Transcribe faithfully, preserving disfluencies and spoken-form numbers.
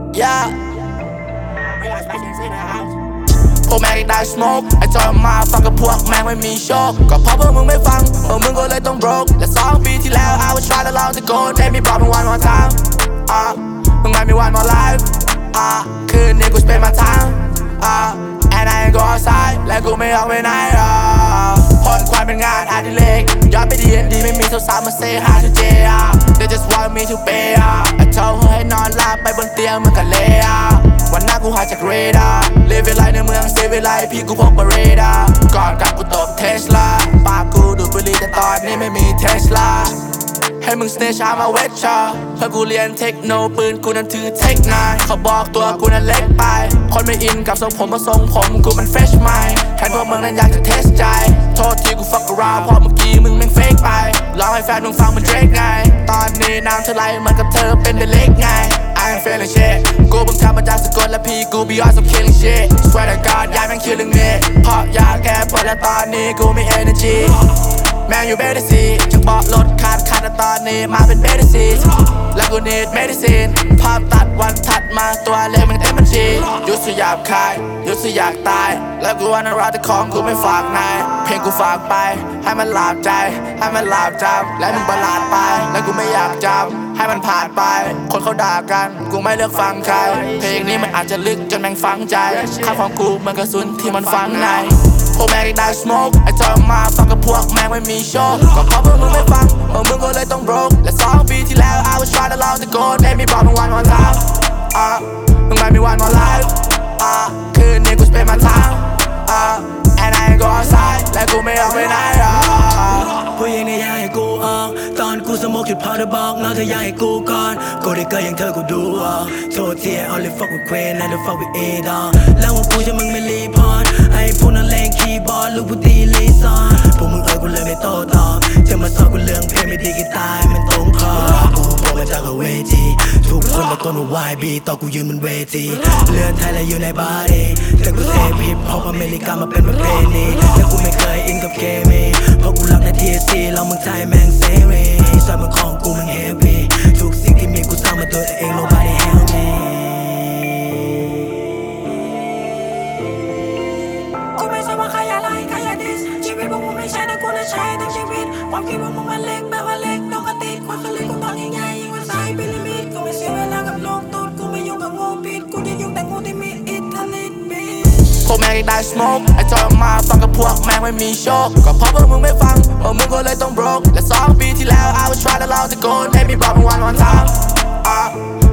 yeah พวกแม่งได้ smoke ไอ้จอยมาฟังกับพวกแม่งไม่มีโชคก็เพราะพวกมึงไม่ฟังพวกมึงก็เลยต้อง broke และสองปีที่แล้ว I was trying to love to go ได้มีบอกมึง one more time อ่ะมึงไม่มี one more life อ่ะคืนนี้กู spend my time อ่ะ and I ain't go outside และกูไม่ออกไปไหนอ่ะพ้นความเป็นงานอดิเรกย้อนไปดีดีไม่มีสาวๆมา say hi to J อ่ะ they just want me to pay อ่ะไอ้เจ้าให้นอนหลับไปบนเตียงมันก็เละอ่ะวันหน้ากูหายจากเรดาร์ live it like ในเมือง save it like พี่กูพกมาเรดาร์ก่อนกลับกูตบเทสลาปากกูดูดบุหรี่แต่ตอนนี้ไม่มีเทสลาให้มึง snitch เอามาเวทชอเพื่อกูเรียนเทคโนปืนกูนั้นถือเทคไนน์เขาบอกตัวกูนั้นเล็กไปคนไม่อินกับทรงผมมาทรงผมกูมัน fresh ใหม่แทนพวกมึงนั้นอยากจะเทสใจโทษทีกู fuck around เพราะเมื่อกี้มึงแม่ง fake ไปลองให้แฟนมึงฟังมัน Drake ไงตอนนี้น้ำเท่าไรเหมือนกับเธอเป็นเด็กเล็กไง I ain't feeling shit กูเพิ่งทำมาจากสกลและพี่กู beyond some killing shit swear to God ยายแม่ง killing me เพราะยาแก้ปวดและตอนนี้กูมี energyแม่งอยู่เบดซีจะบอกรถขาดขาดแต่ตอนนี้มาเป็นเบดซีแล้วกู need medicine ภาพตัดวันถัดมาตัวเลขมันเต็มบัญชียุดสยาบคายยุดสอยากตายแล้วกูวันรักแต่ของกูไม่ฝากนายเพลงกูฝากไปให้มันหลับใจให้มันหลับจำและมึงประหลาดไปแล้วกูไม่อยากจำให้มันผ่านไปคนเขาด่ากันกูไม่เลือกฟังใครเพลงนี้มันอาจจะลึกจนแม่งฝังใจข้าของกูมันกระสุนที่มันฝังในพวกแม่งได้ smoke ไอ้จอยมาฟังกับพวกแม่งไม่มีโชคก็เพราะพวกมึงไม่ฟังพวกมึงก็เลยต้อง broke และสองปีที่แล้ว I was trying to love to go ได้มีบอกมึง one more time อ่ะมึงไม่มี one more life อ่ะคืนนี้กู spend my time อ่ะ and I ain't go outside และกูไม่ออกไปไหนอ่ะผู้หญิงเนี่ยอยากให้กูออกตอนกูสโมกจุดพอเธอบอกน้องเธออยากให้กูก่อนกูได้เกิดอย่างเธอกูดูออกโทษที only fuck with queen and the fuck with a dog แล้วว่ากูจะมึงไม่รีพอร์ตไอ้พวกนั้นเล่นคีย์บอร์ดลูกผู้ตีลีซอนพวกมึงเอ่ยกูเลยไม่โต้ตอบจะมาสอนกูเรื่องเพลงไม่ดีกี่ตายมันตรงคอกูโผล่มาจากเวทีทุกคนมาต้นว่าวายบีต่อกูยืนบนเวทีเลือดไทยและอยู่ในบาร์ดี้แต่กูเซฟฮิปฮอปอเมริกามาเป็นประเพณีแต่กูไม่เคยอินกับเคมีเพราะกูรักในทีเอซีเรามึงไทยแม่งเซรีสายมันของกูมันเฮฟวี่ทุกสิ่งที่มีกูสร้างมาโดยตัวเอง nobody help me กูไม่ใช่ว่าใครอะไรใครอยากดิสชีวิตพวกมึงไม่ใช่นะกูน่ะใช้ทั้งชีวิตความคิดพวกมึงมันเล็กแบบว่าเล็กนกกระติดความสลิดกูนอนใหญ่ๆยิ่งกว่าสายพีระมิดกูไม่เสียเวลากับโลกตูดกูไม่ยุ่งกับงูพิษกูจะยุ่งแต่งูที่มีอิทธิฤทธิ์บิดพวกแม่งได้ smoke ไอ้จอยมาฟังกับพวกแม่งไม่มีโชคก็เพราะพวกมึงไม่ฟังพวกมึงก็เลยต้อง broke และสองปีที่แล้ว I was trying to love to go ได้มีบอกมึง one more time อ่ะ